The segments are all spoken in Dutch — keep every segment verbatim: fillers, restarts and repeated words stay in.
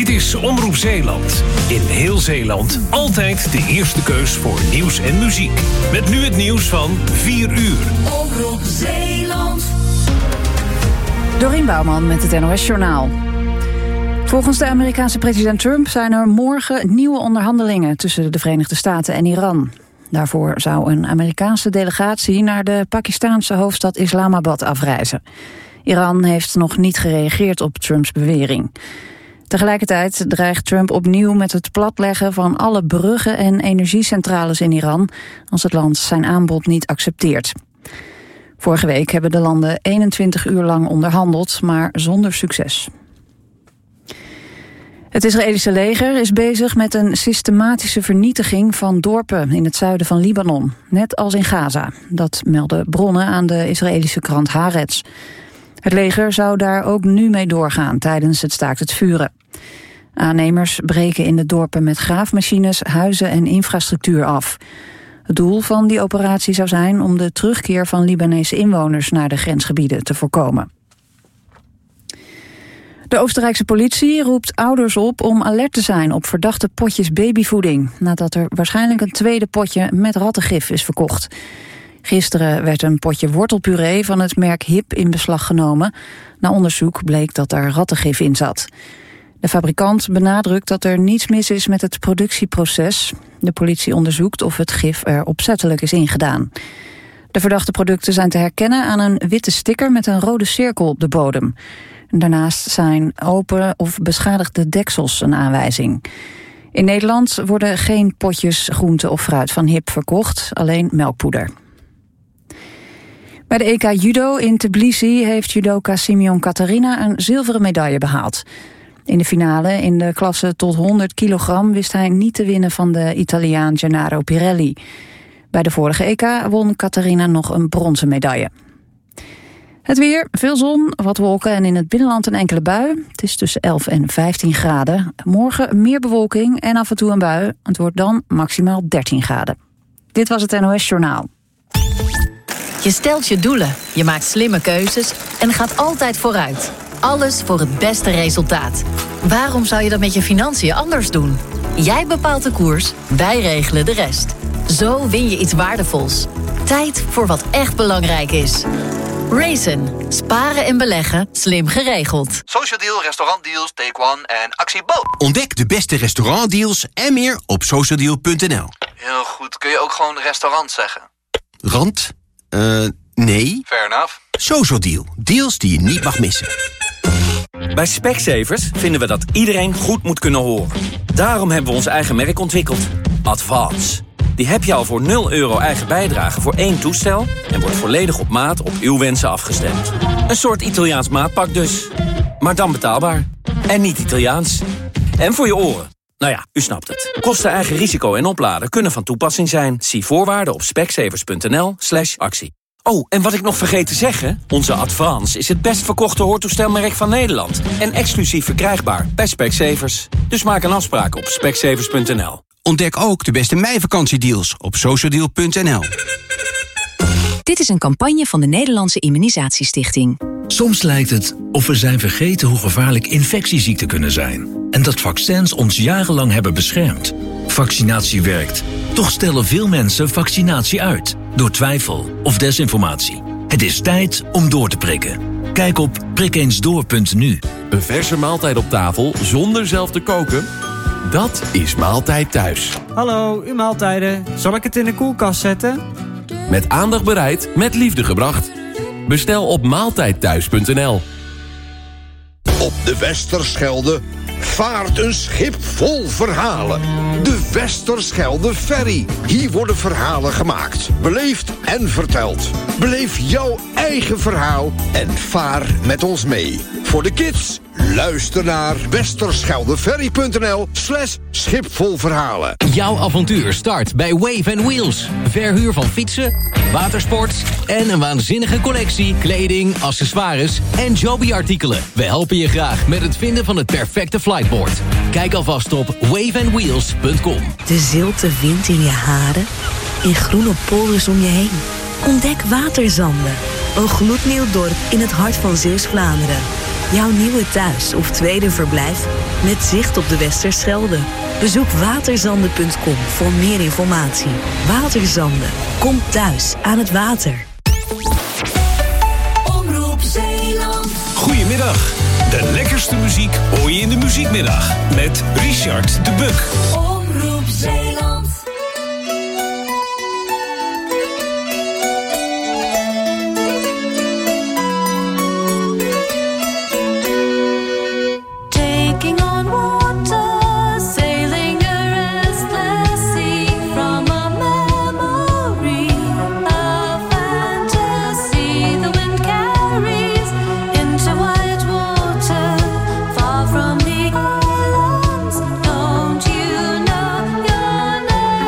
Dit is Omroep Zeeland. In heel Zeeland altijd de eerste keus voor nieuws en muziek. Met nu het nieuws van vier uur. Omroep Zeeland. Dorien Bouwman met het N O S-journaal. Volgens de Amerikaanse president Trump zijn er morgen nieuwe onderhandelingen tussen de Verenigde Staten en Iran. Daarvoor zou een Amerikaanse delegatie naar de Pakistaanse hoofdstad Islamabad afreizen. Iran heeft nog niet gereageerd op Trumps bewering. Tegelijkertijd dreigt Trump opnieuw met het platleggen van alle bruggen en energiecentrales in Iran als het land zijn aanbod niet accepteert. Vorige week hebben de landen eenentwintig uur lang onderhandeld, maar zonder succes. Het Israëlische leger is bezig met een systematische vernietiging van dorpen in het zuiden van Libanon, net als in Gaza. Dat melden bronnen aan de Israëlische krant Haaretz. Het leger zou daar ook nu mee doorgaan tijdens het staakt het vuren. Aannemers breken in de dorpen met graafmachines, huizen en infrastructuur af. Het doel van die operatie zou zijn om de terugkeer van Libanese inwoners naar de grensgebieden te voorkomen. De Oostenrijkse politie roept ouders op om alert te zijn op verdachte potjes babyvoeding, nadat er waarschijnlijk een tweede potje met rattengif is verkocht. Gisteren werd een potje wortelpuree van het merk Hip in beslag genomen. Na onderzoek bleek dat er rattengif in zat. De fabrikant benadrukt dat er niets mis is met het productieproces. De politie onderzoekt of het gif er opzettelijk is ingedaan. De verdachte producten zijn te herkennen aan een witte sticker met een rode cirkel op de bodem. Daarnaast zijn open of beschadigde deksels een aanwijzing. In Nederland worden geen potjes groente of fruit van Hip verkocht, alleen melkpoeder. Bij de E K Judo in Tbilisi heeft judoka Simeon Katarina een zilveren medaille behaald. In de finale in de klasse tot honderd kilogram wist hij niet te winnen van de Italiaan Gennaro Pirelli. Bij de vorige E K won Katarina nog een bronzen medaille. Het weer, veel zon, wat wolken en in het binnenland een enkele bui. Het is tussen elf en vijftien graden. Morgen meer bewolking en af en toe een bui. Het wordt dan maximaal dertien graden. Dit was het N O S-journaal. Je stelt je doelen, je maakt slimme keuzes en gaat altijd vooruit. Alles voor het beste resultaat. Waarom zou je dat met je financiën anders doen? Jij bepaalt de koers, wij regelen de rest. Zo win je iets waardevols. Tijd voor wat echt belangrijk is. Raisin. Sparen en beleggen, slim geregeld. Social Deal, restaurantdeals, Take One en Actie Bo. Ontdek de beste restaurantdeals en meer op socialdeal punt n l. Heel goed, kun je ook gewoon restaurant zeggen? Rand? Eh, uh, nee. Fair enough. Social Deal. Deals die je niet mag missen. Bij Specsavers vinden we dat iedereen goed moet kunnen horen. Daarom hebben we ons eigen merk ontwikkeld. Advance. Die heb je al voor nul euro eigen bijdrage voor één toestel en wordt volledig op maat op uw wensen afgestemd. Een soort Italiaans maatpak dus. Maar dan betaalbaar. En niet Italiaans. En voor je oren. Nou ja, u snapt het. Kosten, eigen risico en opladen kunnen van toepassing zijn. Zie voorwaarden op specsavers punt n l slash actie. Oh, en wat ik nog vergeet te zeggen. Onze Advance is het best verkochte hoortoestelmerk van Nederland. En exclusief verkrijgbaar bij Specsavers. Dus maak een afspraak op specsavers punt n l. Ontdek ook de beste meivakantie-deals op socialdeal punt n l. Dit is een campagne van de Nederlandse Immunisatiestichting. Soms lijkt het of we zijn vergeten hoe gevaarlijk infectieziekten kunnen zijn. En dat vaccins ons jarenlang hebben beschermd. Vaccinatie werkt. Toch stellen veel mensen vaccinatie uit. Door twijfel of desinformatie. Het is tijd om door te prikken. Kijk op prik eens door punt n u. Een verse maaltijd op tafel zonder zelf te koken? Dat is Maaltijd Thuis. Hallo, uw maaltijden. Zal ik het in de koelkast zetten? Met aandacht bereid, met liefde gebracht. Bestel op maaltijd thuis punt n l. Op de Westerschelde vaart een schip vol verhalen. De Westerschelde Ferry. Hier worden verhalen gemaakt, beleefd en verteld. Beleef jouw eigen verhaal en vaar met ons mee. Voor de kids, luister naar westerscheldeferry punt n l slash schip vol verhalen. Jouw avontuur start bij Wave and Wheels. Verhuur van fietsen, watersport en een waanzinnige collectie kleding, accessoires en Joby-artikelen. We helpen je graag met het vinden van het perfecte flightboard. Kijk alvast op wave and wheels punt com. De zilte wind in je haren, in groene polders om je heen. Ontdek Waterzanden, een gloednieuw dorp in het hart van Zeeuws-Vlaanderen. Jouw nieuwe thuis of tweede verblijf met zicht op de Westerschelde. Bezoek waterzanden punt com voor meer informatie. Waterzanden. Kom thuis aan het water. Omroep Zeeland. Goedemiddag. De lekkerste muziek hoor je in de muziekmiddag. Met Richard de Buck. Omroep Zeeland. Taking on water, sailing a restless sea from a memory, a fantasy the wind carries into white water, far from the islands. Don't you know your name?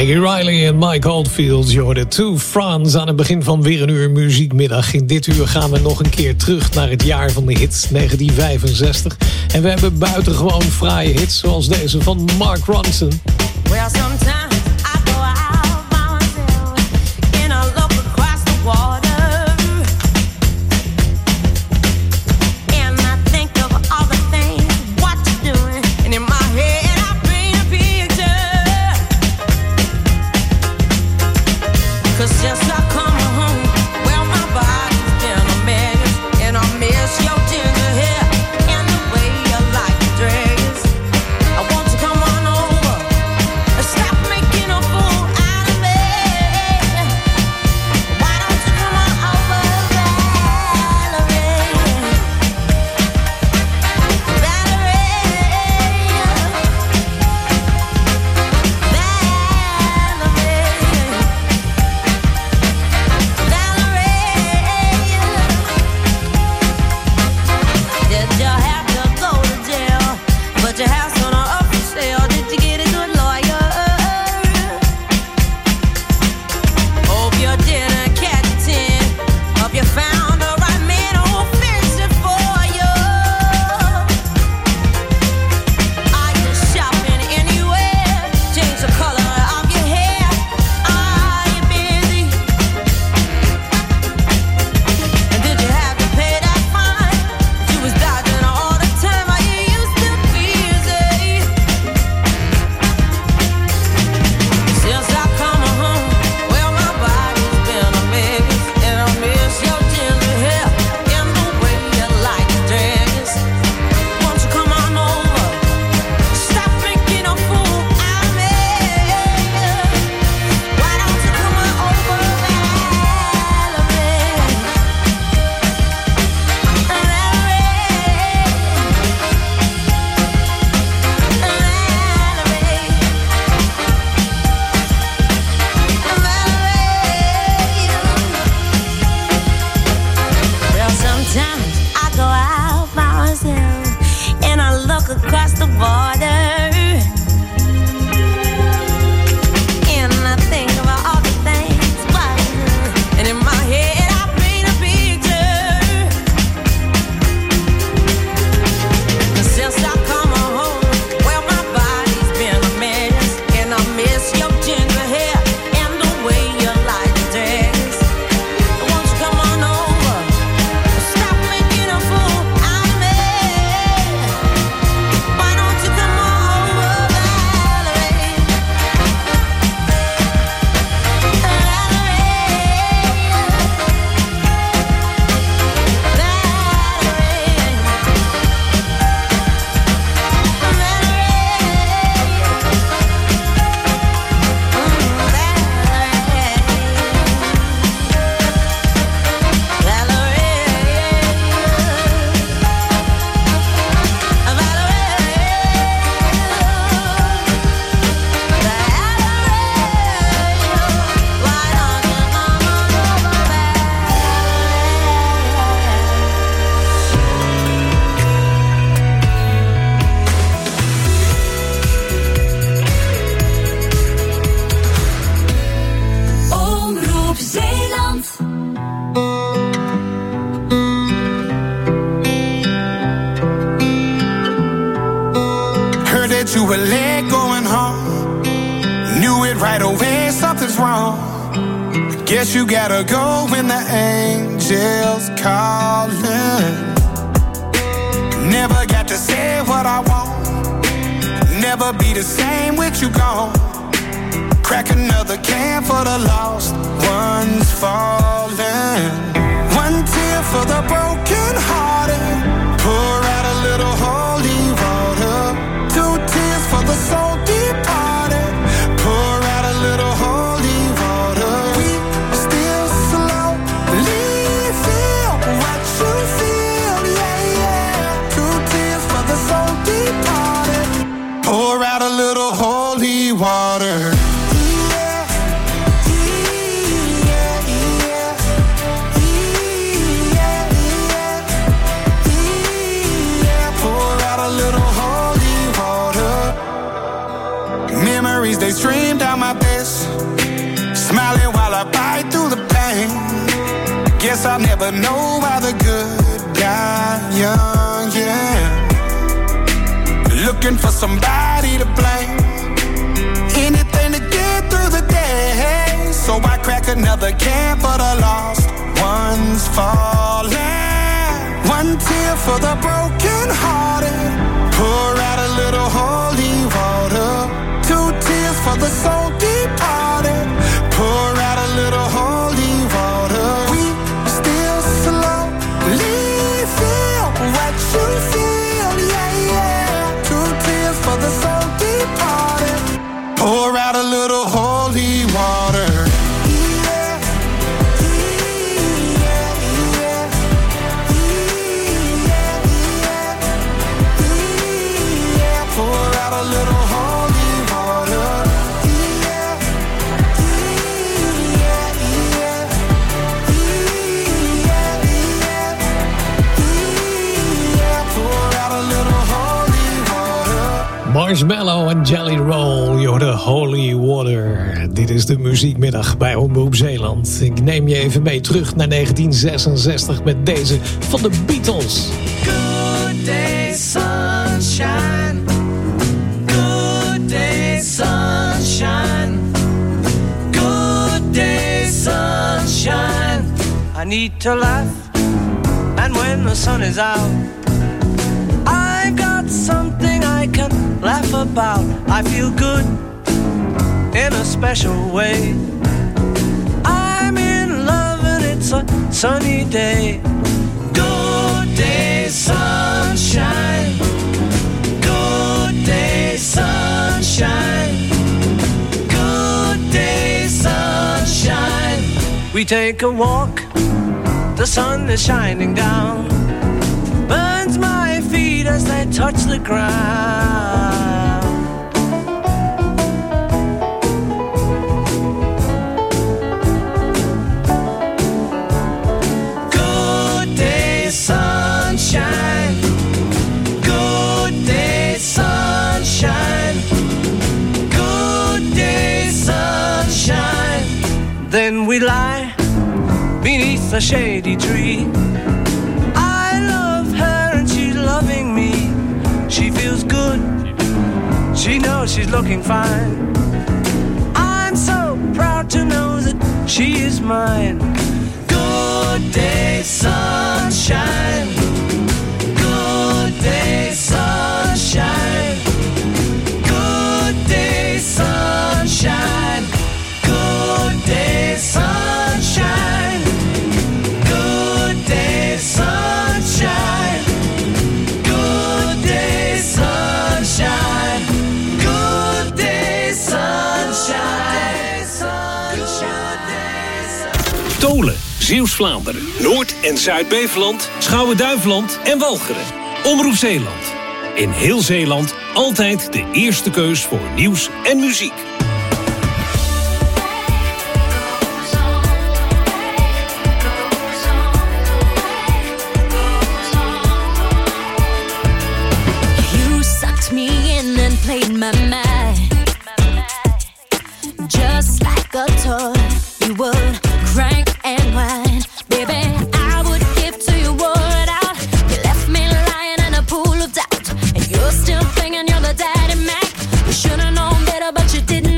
Maggie Riley en Mike Oldfield, je hoorde Two Fronts aan het begin van weer een uur muziekmiddag. In dit uur gaan we nog een keer terug naar het jaar van de hits, negentien vijfenzestig. En we hebben buitengewoon fraaie hits, zoals deze van Mark Ronson. Well, sometimes I go out by myself and I look across the water and I think of all the things what you're doing, and in my head I paint a picture. 'Cause since I come home, well, my body's been a mess, and I miss your ginger hair and the way you like your dress. I want you to come on over and stop making a fool out of me. Why don't you come on over, Valerie? Did you have to go to jail? But your house on a up for sale. Did you get a good lawyer? Hope you didn't catch a tin. Hope you found the right man who'll fix it for you. Are you shopping anywhere? Change the color of your hair. Are you busy? And did you have to pay that fine? You was dodging all the time. Are you used to busy? Since I come home, well, my body's been a mess, and I miss your ginger hair and the way you like your dress. Won't you come on over? Stop making a fool out of me. Why don't you come on over, Well, sometimes I go out by myself and I look across the border and I think about all the things what I do. And in my head I paint a picture. 'Cause since I come home, well, my body's been a mess, and I miss your ginger hair and the way you like your dress. Won't you come on over? Stop making a fool out of me. Why don't you come on over, Valerie? Omroep Zeeland. Heard that you were late going home. Knew it right away, something's wrong. Guess you gotta go when the angels calling. Never got to say what I want. Never be the same with you gone. Crack another can for the lost ones falling. One tear for the broken hearted. Pour out a little holy water. Two tears for the soul departed. Pour out a little holy water. We still slowly feel what you feel, yeah, yeah. Two tears for the soul departed. Pour out a little holy water. They stream down my best guess I'll never know why the good die young, yeah. Looking for somebody to blame, anything to get through the day. So I crack another can for the lost ones falling. One tear for the broken hearted, pour out a little holy water. Two tears for the soul departed, pour out a little holy water. We still slowly feel what you feel, yeah, yeah. Two tears for the soul departed, pour out a little holy water. Marshmallow en Jelly Roll, you're the holy water. Dit is de muziekmiddag bij Omroep Zeeland. Ik neem je even mee terug naar negentien zesenzestig met deze van de Beatles. Good day, sunshine. Good day, sunshine. Good day, sunshine. I need to laugh, and when the sun is out, I've got something I can laugh about. I feel good in a special way. I'm in love and it's a sunny day. Good day, sunshine. Good day, sunshine. Good day, sunshine. We take a walk, the sun is shining down, burns my feet as they touch the ground. Good day, sunshine. Good day, sunshine. Good day, sunshine. Then we lie beneath a shady tree. Loving me, she feels good, she knows she's looking fine. I'm so proud to know that she is mine. Good day, sunshine. Good day, sunshine. Good day, sunshine. Good day, sunshine. Good day, sunshine. Tolen, Zeeuws-Vlaanderen, Noord- en Zuid-Beveland, Schouwen-Duiveland en Walcheren. Omroep Zeeland. In heel Zeeland altijd de eerste keus voor nieuws en muziek. You sucked me in and played my mind, just like a toy. You would crank and whine, baby. I would give to you wore out. You left me lying in a pool of doubt, and you're still thinking you're the daddy Mac. You should've known better, but you didn't.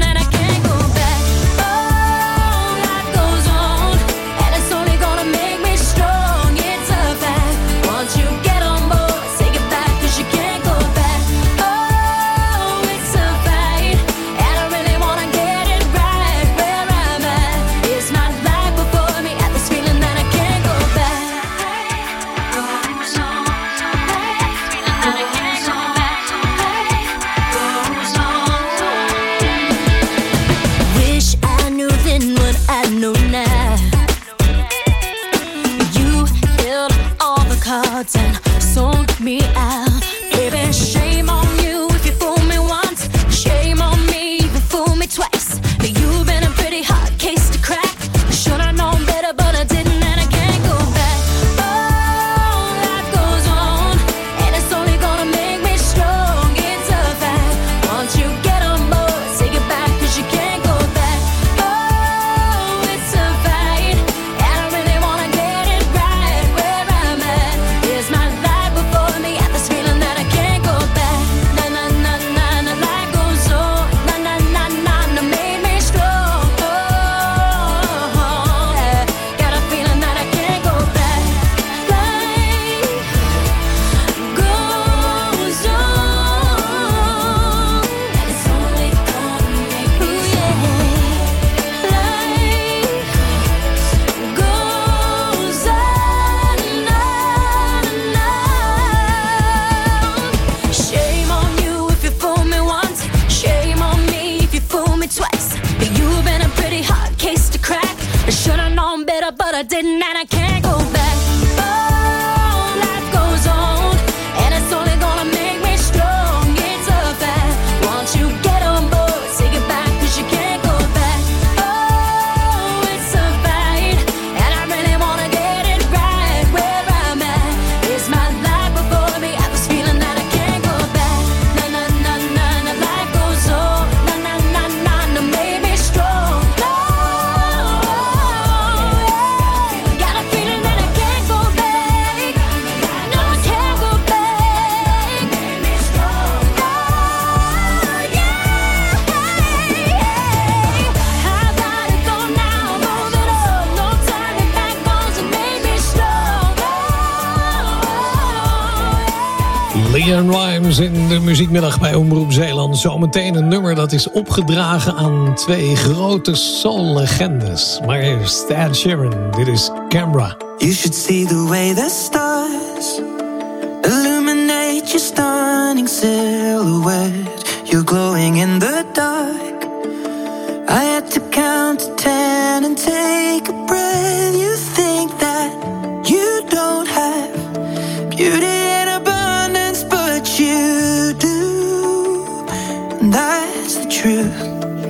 LeAnn Rimes in de muziekmiddag bij Omroep Zeeland. Zometeen een nummer dat is opgedragen aan twee grote soul-legendes. Maar eerst Ed Sheeran, dit is Camera. You should see the way the stars illuminate your stunning silhouette. You're glowing in the dark. I had to count to ten and take a breath. You think that you don't have beauty in abundance, but you do, and that's the truth.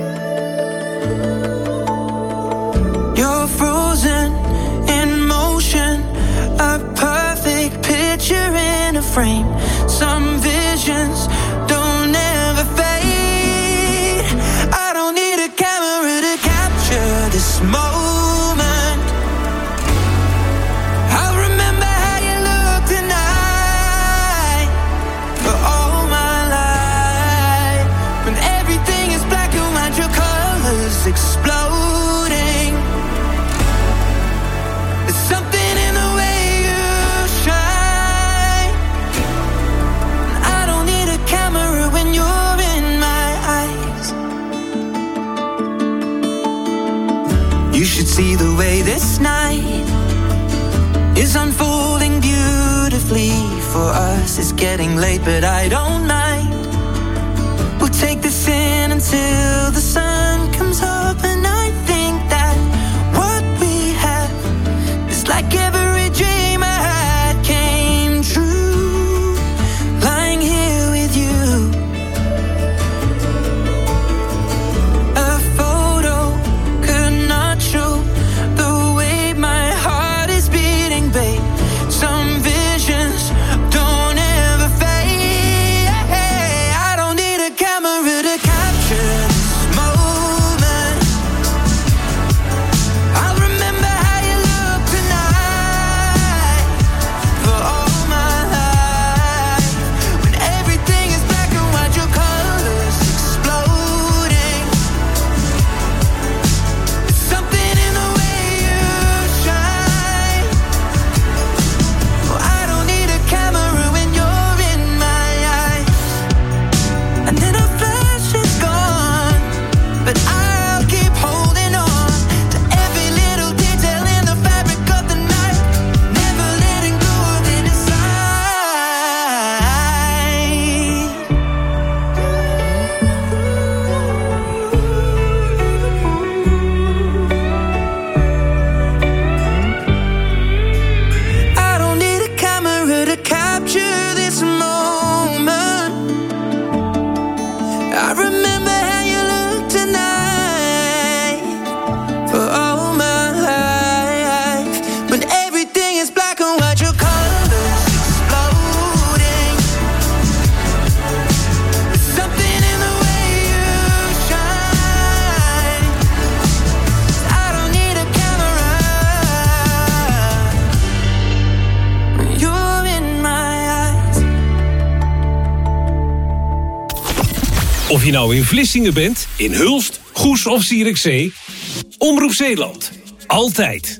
You're frozen in motion, a perfect picture in a frame. Some visions don't ever fade. I don't need a camera to capture this moment. I'll remember how you look tonight for all my life. When everything is black and white, your colors exploding. There's something in the way you shine. I don't need a camera when you're in my eyes. You should see the way this night is unfolding beautifully for us. It's getting late, but I don't mind. We'll take this in until the sun comes up, and I think that what we have is like every dream I had came true. Lying here with you, a photo could not show the way my heart is beating, babe. Some visions don't ever fade. I don't need a camera to capture this moment. I'll remember how you look tonight for all my life. When everything is black and white, your colors exploding. There's something in the way you shine. Oh, I don't need a camera when you're in my eyes. And then a flash is gone, but I'll keep holding on to every little detail in the fabric of the night, never letting go of it inside. I don't need a camera to capture this moment. I remember how you look tonight for all my life. When everything is black and white, your colors exploding. There's something in the way you shine. I don't need a camera when you're in my eyes. Of je nou in Vlissingen bent, in Hulst, Goes of Zierikzee. Omroep Zeeland. Altijd.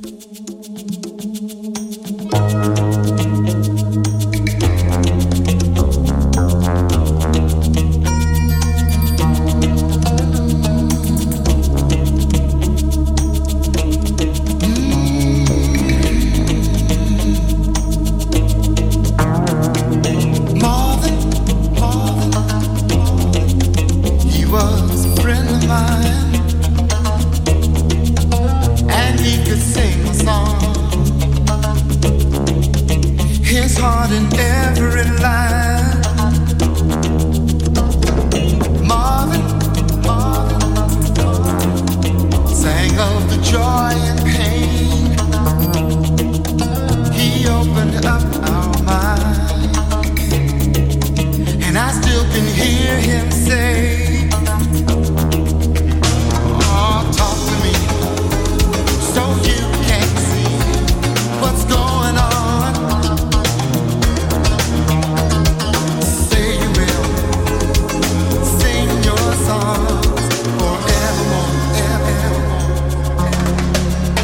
Marvin, he was a friend of mine, and he could sing a song. His heart in every line. Marvin, Marvin, sang of the joy and pain. He opened up our mind, and I still can hear him say, oh, talk to me, so you can see what's going on. Say you will sing your songs forevermore, evermore.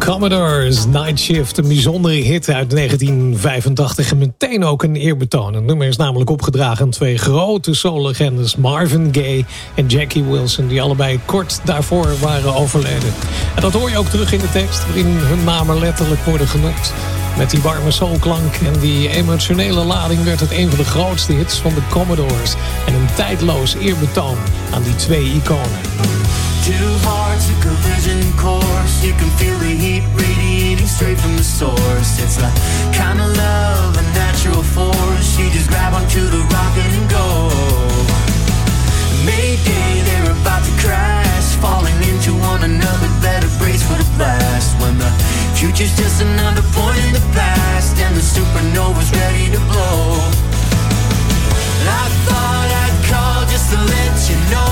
Commodores, Night Shift, een bijzondere hit uit negentien vijfentachtig en meteen ook een eerbetoon. Het nummer is namelijk opgedragen aan twee grote soul-legendes, Marvin Gaye en Jackie Wilson, die allebei kort daarvoor waren overleden. En dat hoor je ook terug in de tekst, waarin hun namen letterlijk worden genoemd. Met die warme soulklank en die emotionele lading werd het een van de grootste hits van de Commodores en een tijdloos eerbetoon aan die twee iconen. Two hearts, a collision course. You can feel the heat radiating straight from the source. It's the kind of love, a natural force. You just grab onto the rocket and go. Mayday, they're about to crash, falling into one another. Better brace for the blast. When the future's just another point in the past, and the supernova's ready to blow. And I thought I'd call just to let you know.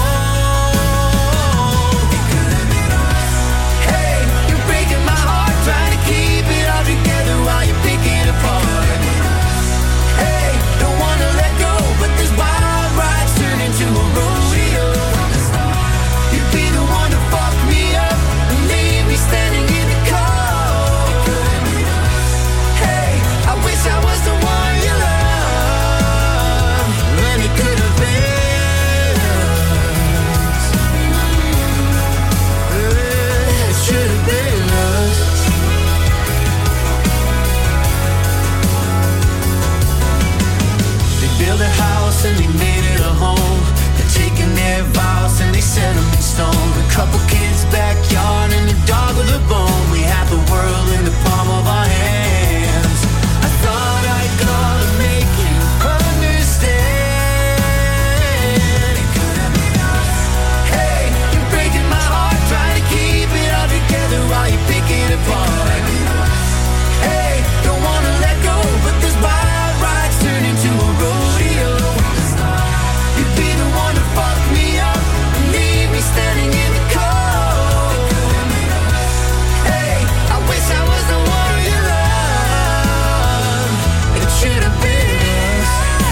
While you pick it apart. Hey, don't wanna let go, but this wild ride's turn into a rodeo. You'd be the one to fuck me up and leave me standing in the cold. Hey, I wish I was the one you love, and it could have been us. It should have been us. Build a house and they made it a home. They're taking their vows and they set them in stone. A couple kids' backyard and a dog with a bone. We have the world in the palm of our hands. I thought I'd call to make you understand. It could have been us. Hey, you're breaking my heart, trying to keep it all together while you pick it apart. Hey, don't wanna let go, but this wild ride's turned into a rodeo. You'd be the one to fuck me up and leave me standing in the cold. Hey, I wish I was the one you love. It should have been us.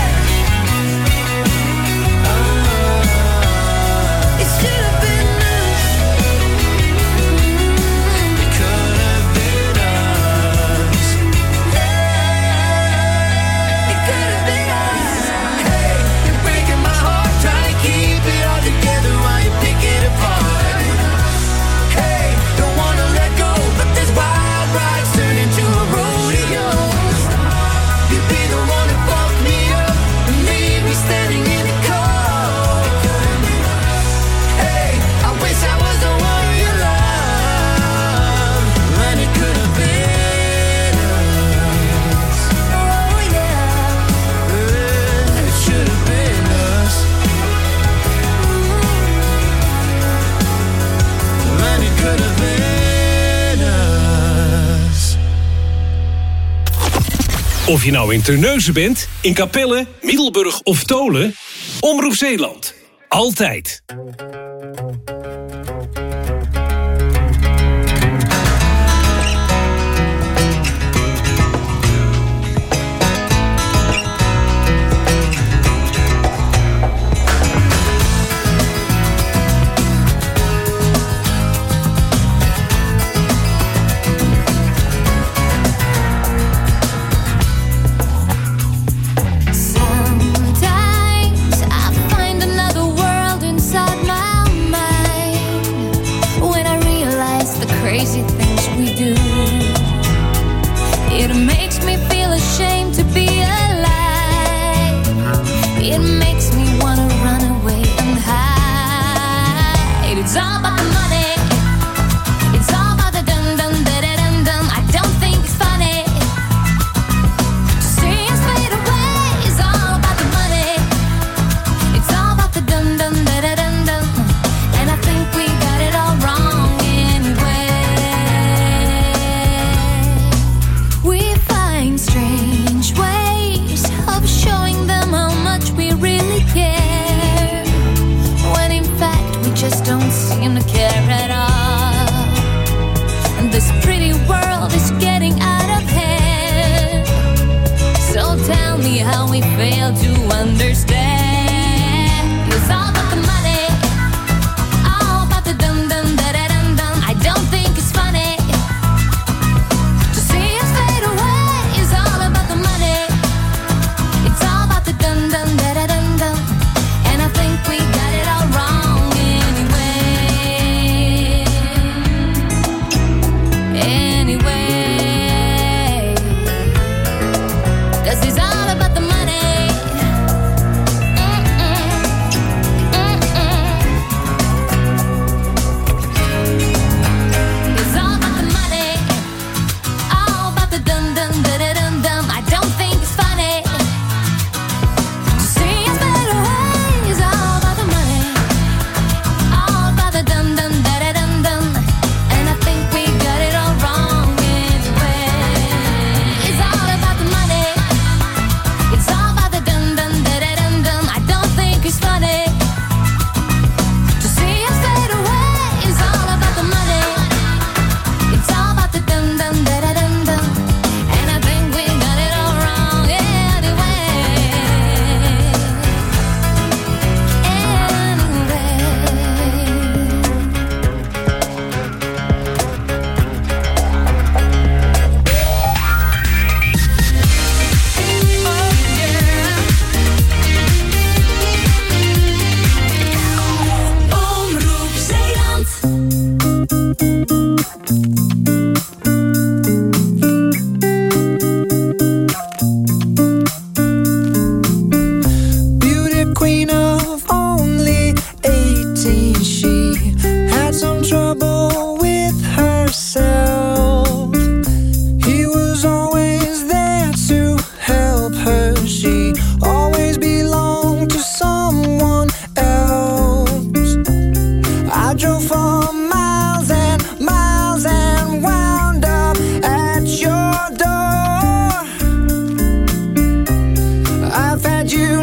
Uh, it should have been us. It could have been us. It could have been us. Hey, you're breaking my heart, trying to keep it all together while you pick it apart. Hey, don't wanna let go, but this wild ride's turned into a rodeo. You'd be the one to fuck me up and leave me standing in the cold. Hey, I wish I was the one you love, and it could have been us. Oh yeah, it should have been us, and it could have been us. Of je nou in Terneuzen bent, in Capelle, Middelburg of Tolen, Omroep Zeeland. Altijd. Sometimes I find another world inside my mind when I realize the crazy things we do. It makes me feel ashamed to be alive. It makes me wanna run away and hide. It's all about the money. It's all about the dum dum da da dum dum. I don't think it's funny. See us fade away. It's all about the money. It's all about the dum dum da da dum dum. And I think we got it all wrong anyway. We find strange ways of showing them how much we really care, when in fact we just don't seem to care at all. And this pretty world is getting out of hand. So tell me how we fail to understand. It's all about the money, all about the dum dum da da dum dum. I don't think it's funny.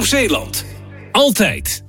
Omroep Zeeland. Altijd.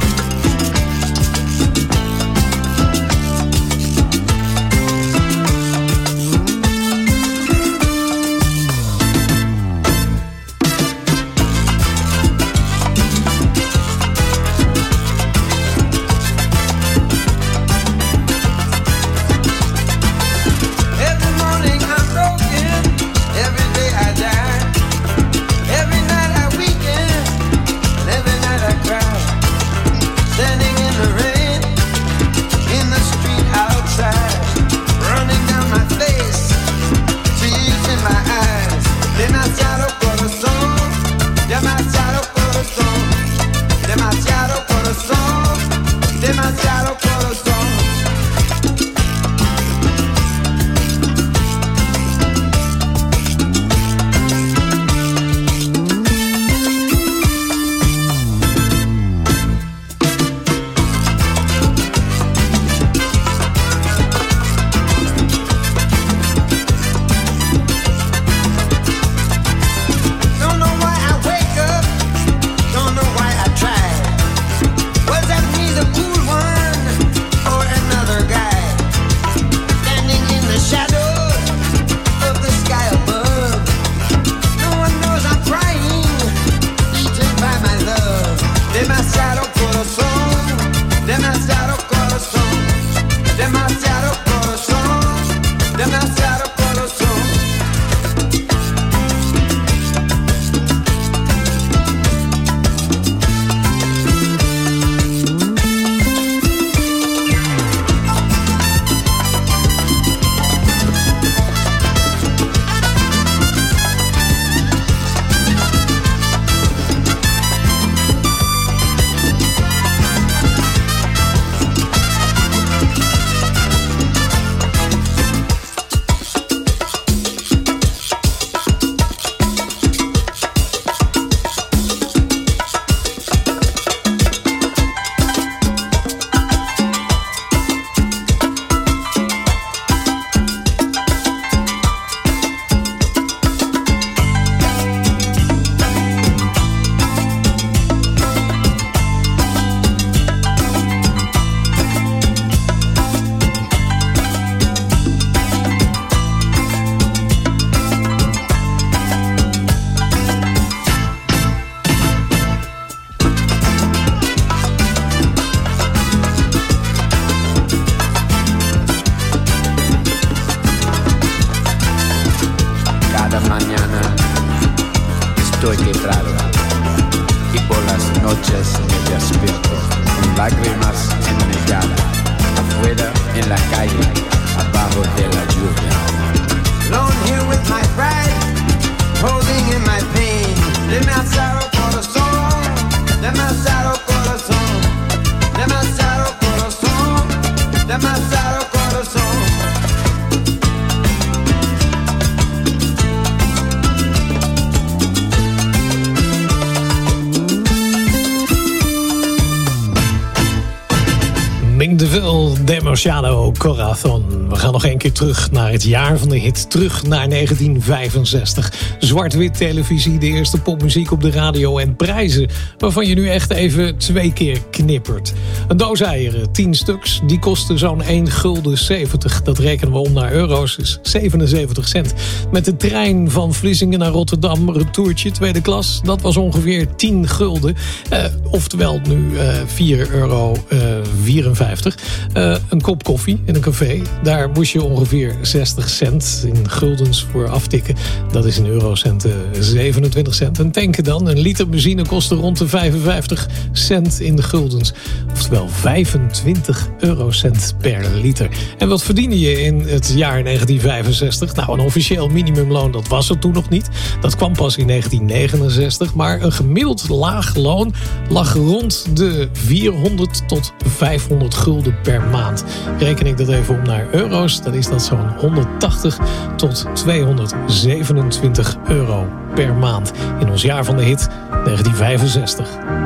Demasiado Corazon. We gaan nog een keer terug naar het jaar van de hit. Terug naar negentien vijfenzestig. Zwart-wit televisie, de eerste popmuziek op de radio en prijzen waarvan je nu echt even twee keer knippert. Een doos eieren, tien stuks, die kosten zo'n één gulden zeventig. Dat rekenen we om naar euro's, is zevenenzeventig cent. Met de trein van Vlissingen naar Rotterdam, retourtje tweede klas, dat was ongeveer tien gulden. Uh, oftewel nu uh, vier euro vierenvijftig. Uh, een kop koffie in een café, daar moest je ongeveer zestig cent in guldens voor aftikken. Dat is in eurocenten zevenentwintig cent. En tanken dan, een liter benzine kostte rond de vijfenvijftig cent in de guldens. Oftewel vijfentwintig eurocent per liter. En wat verdiende je in het jaar negentien vijfenzestig? Nou, een officieel minimumloon, dat was er toen nog niet. Dat kwam pas in negentien negenenzestig. Maar een gemiddeld laag loon lag rond de vierhonderd tot vijfhonderd gulden per maand. Reken ik dat even om naar euro's, dan is dat zo'n honderdtachtig tot tweehonderdzevenentwintig euro per maand. In ons jaar van de hit negentien vijfenzestig.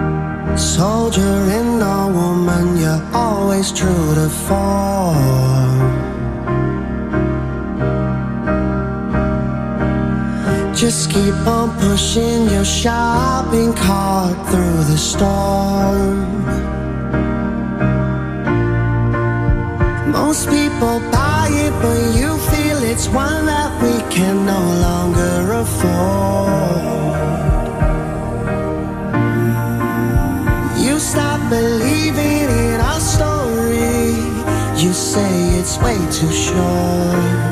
Soldier in a woman, you're always true to form. Just keep on pushing your shopping cart through the storm. Most people buy it, but you feel it's one that we can no longer afford. You stop believing in our story. You say it's way too short.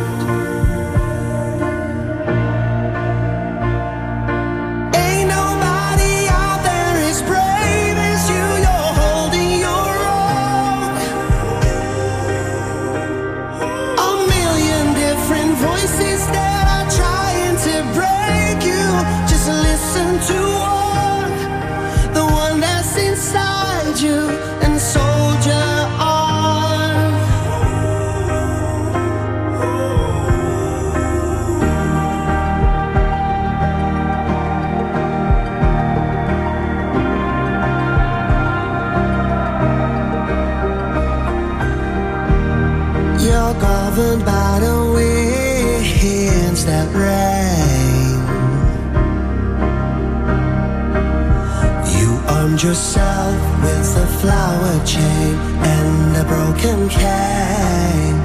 Governed by the winds that rain. You armed yourself with a flower chain and a broken cane.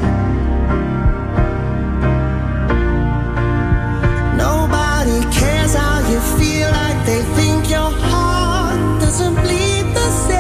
Nobody cares how you feel, like they think your heart doesn't bleed the same.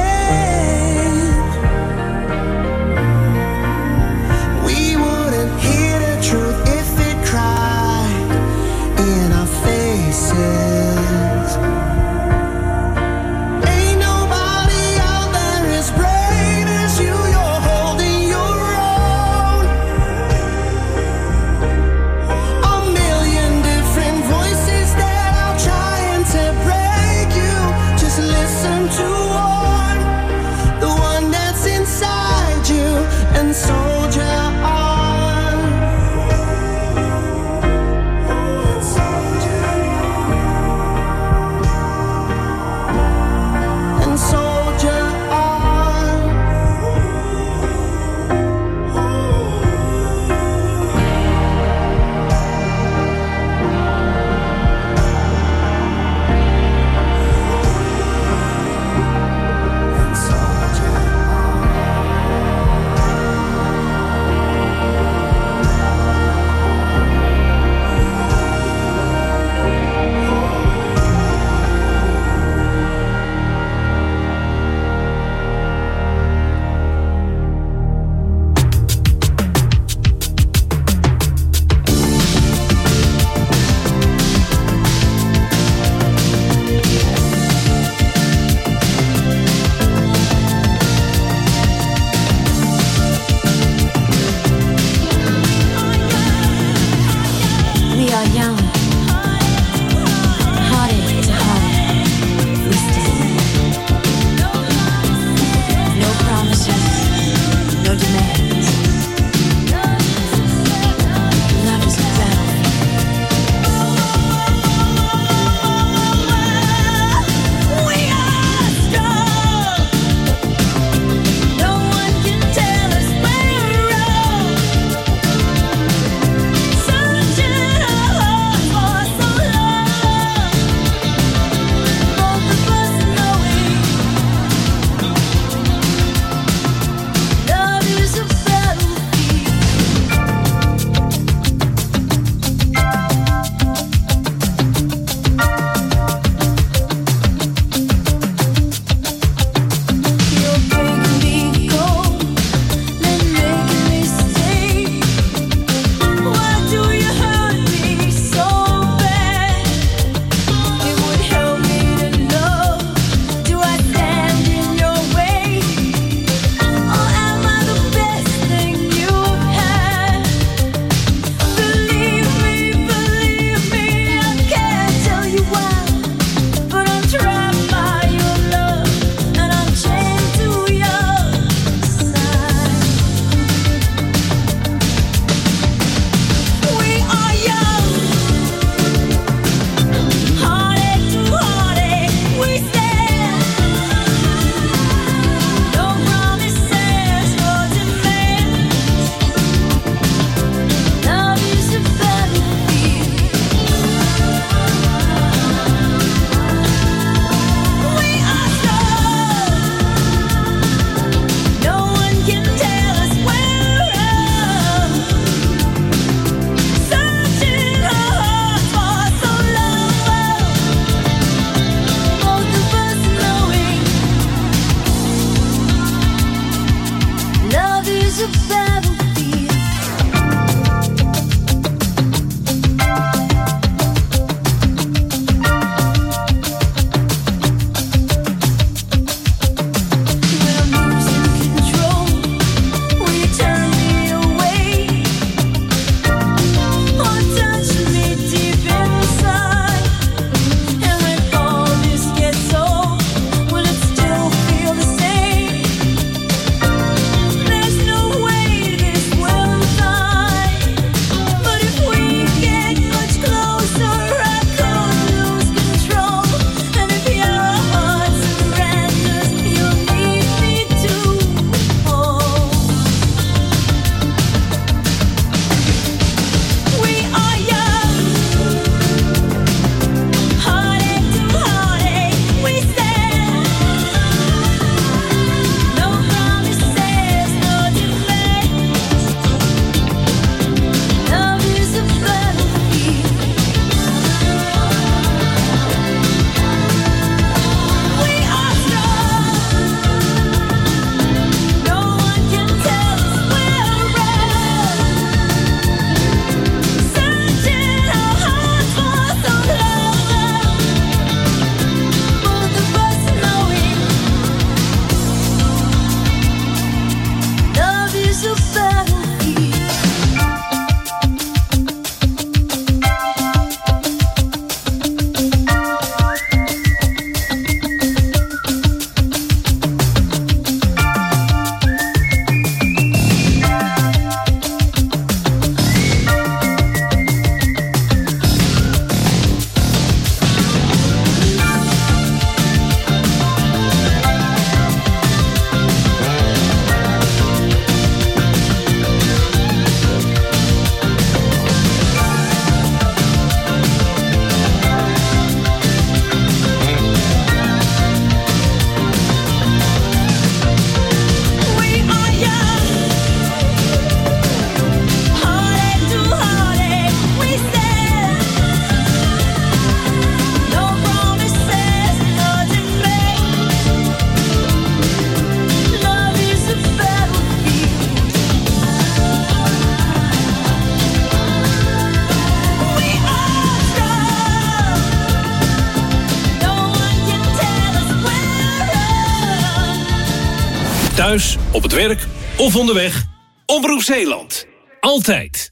Thuis, op het werk of onderweg. Omroep Zeeland. Altijd.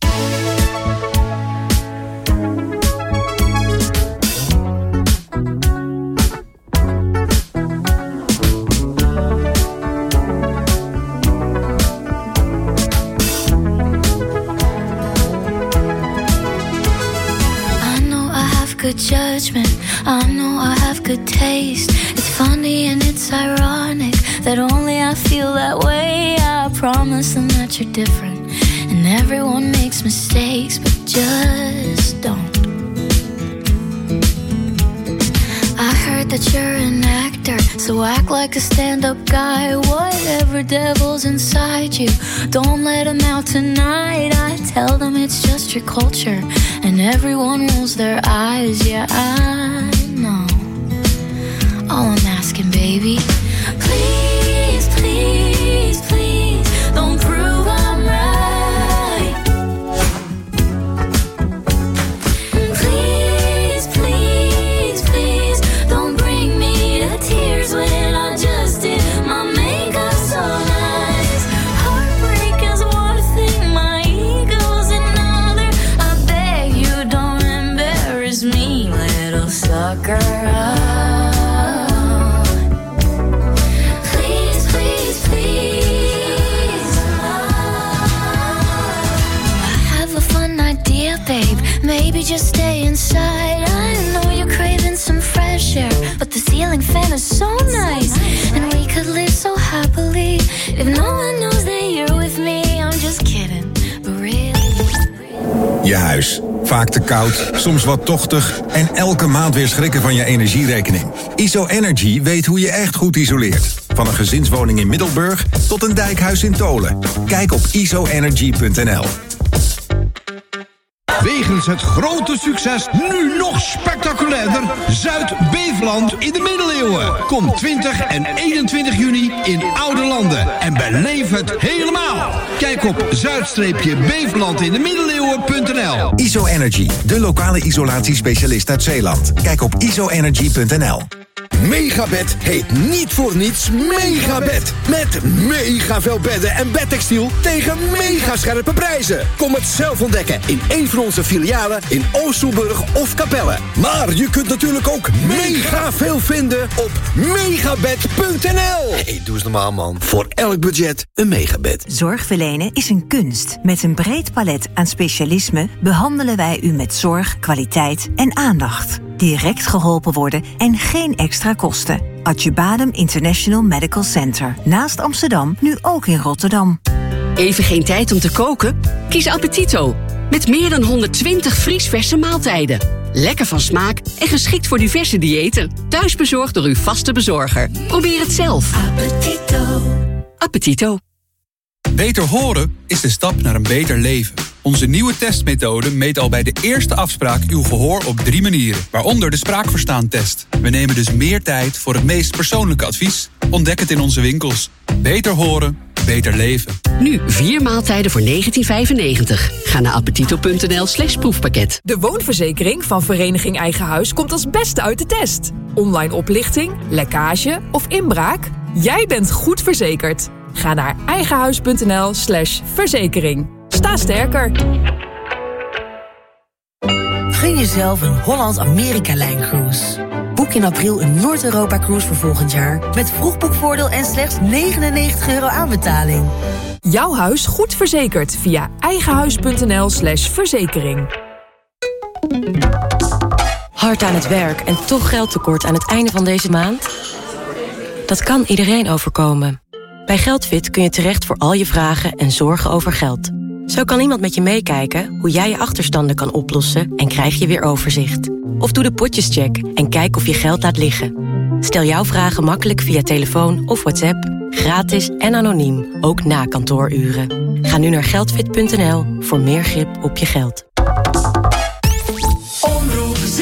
Good judgment, I know I have good taste. It's funny and it's ironic that only I feel that way. I promise them that you're different, and everyone makes mistakes, but just don't. I heard that you're an actor, so act like a stand-up guy. Whatever devil's inside you, don't let him out tonight. I tell them it's just your culture, and everyone rolls their eyes. Yeah, I know. All I'm asking, baby, please, please, please, don't prove I'm right. Please, please, please, don't bring me to tears when I just did my makeup so nice. Heartbreak is one thing, my ego's another. I beg you don't embarrass me, little sucker. Please, please, please. I have a fun idea, babe. Maybe just stay inside. I know you're craving some fresh air, but the ceiling fan is so nice, and we could live so happily if no one knows that you're with me. I'm just kidding, but really. Je huis. Vaak te koud, soms wat tochtig en elke maand weer schrikken van je energierekening. I S O Energy weet hoe je echt goed isoleert. Van een gezinswoning in Middelburg tot een dijkhuis in Tolen. Kijk op I S O energy punt n l. Wegens het grote succes nu nog spectaculairder Zuid-Beveland in de middeleeuwen. Kom twintig en eenentwintig juni in Oude Landen en beleef het helemaal. Kijk op zuid beveland in de middeleeuwen punt n l. I S O Energy, de lokale isolatiespecialist uit Zeeland. Kijk op I S O energy punt n l. Megabed heet niet voor niets Megabed. Met mega veel bedden en bedtextiel tegen mega scherpe prijzen. Kom het zelf ontdekken in een van onze filialen in Oosterburg of Capelle. Maar je kunt natuurlijk ook mega veel vinden op megabed punt n l. Hey, doe eens normaal, man. Voor elk budget een Megabed. Zorg verlenen is een kunst. Met een breed palet aan specialismen behandelen wij u met zorg, kwaliteit en aandacht. Direct geholpen worden en geen extra kosten. Adjubadem International Medical Center. Naast Amsterdam, nu ook in Rotterdam. Even geen tijd om te koken? Kies Appetito. Met meer dan honderdtwintig vriesverse maaltijden. Lekker van smaak en geschikt voor diverse diëten. Thuis bezorgd door uw vaste bezorger. Probeer het zelf. Appetito. Appetito. Beter horen is de stap naar een beter leven. Onze nieuwe testmethode meet al bij de eerste afspraak uw gehoor op drie manieren, waaronder de spraakverstaantest. We nemen dus meer tijd voor het meest persoonlijke advies. Ontdek het in onze winkels. Beter horen, beter leven. Nu vier maaltijden voor negentien vijfennegentig. Ga naar appetito punt n l slash proefpakket. De woonverzekering van Vereniging Eigen Huis komt als beste uit de test. Online oplichting, lekkage of inbraak? Jij bent goed verzekerd. Ga naar eigenhuis punt n l slash verzekering. Sta sterker. Gun jezelf een Holland-Amerika-lijn-cruise. Boek in april een Noord-Europa-cruise voor volgend jaar... met vroegboekvoordeel en slechts negenennegentig euro aanbetaling. Jouw huis goed verzekerd via eigenhuis punt n l slash verzekering. Hard aan het werk en toch geldtekort aan het einde van deze maand? Dat kan iedereen overkomen. Bij Geldfit kun je terecht voor al je vragen en zorgen over geld. Zo kan iemand met je meekijken hoe jij je achterstanden kan oplossen en krijg je weer overzicht. Of doe de potjescheck en kijk of je geld laat liggen. Stel jouw vragen makkelijk via telefoon of WhatsApp, gratis en anoniem, ook na kantooruren. Ga nu naar geldfit punt n l voor meer grip op je geld.